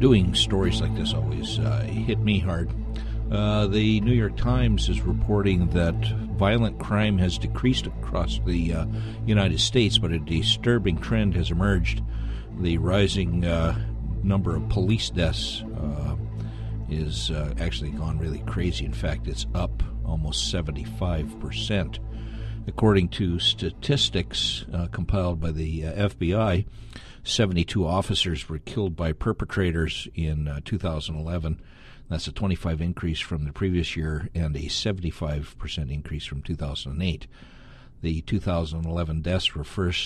doing stories like this always hit me hard. The New York Times is reporting that violent crime has decreased across the United States, but a disturbing trend has emerged. The rising number of police deaths is actually gone really crazy. In fact, it's up almost 75%. According to statistics compiled by the FBI, 72 officers were killed by perpetrators in 2011. That's a 25% increase from the previous year and a 75% increase from 2008. The 2011 deaths were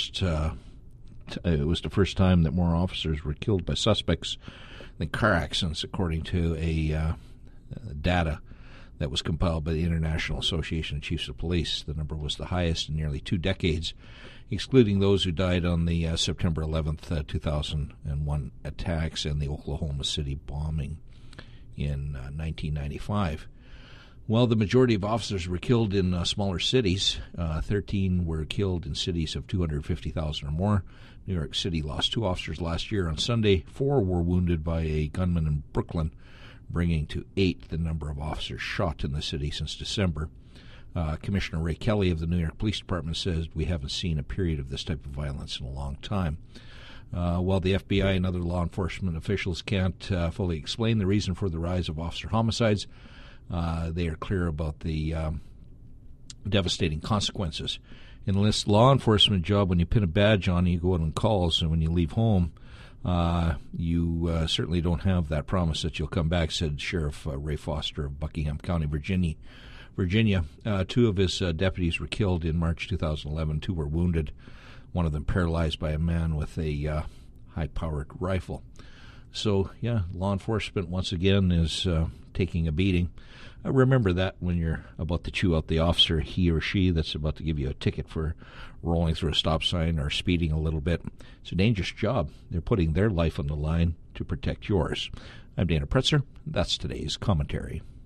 it was the first time that more officers were killed by suspects than car accidents, according to a data that was compiled by the International Association of Chiefs of Police. The number was the highest in nearly 2 decades, excluding those who died on the September 11th, 2001 attacks and the Oklahoma City bombing in 1995. Well, the majority of officers were killed in smaller cities. 13 were killed in cities of 250,000 or more. New York City lost 2 officers last year. On Sunday, 4 were wounded by a gunman in Brooklyn, bringing to 8 the number of officers shot in the city since December. Commissioner Ray Kelly of the New York Police Department says we haven't seen a period of this type of violence in a long time. While the FBI and other law enforcement officials can't fully explain the reason for the rise of officer homicides, they are clear about the devastating consequences. In this law enforcement job, when you pin a badge on, you go out on calls, and when you leave home, you certainly don't have that promise that you'll come back, said Sheriff Ray Foster of Buckingham County, Virginia. 2 of his deputies were killed in March 2011. 2 were wounded, one of them paralyzed by a man with a high-powered rifle. So, yeah, law enforcement, once again, is taking a beating. Remember that when you're about to chew out the officer, he or she, that's about to give you a ticket for rolling through a stop sign or speeding a little bit. It's a dangerous job. They're putting their life on the line to protect yours. I'm Dana Pretzer. That's today's commentary.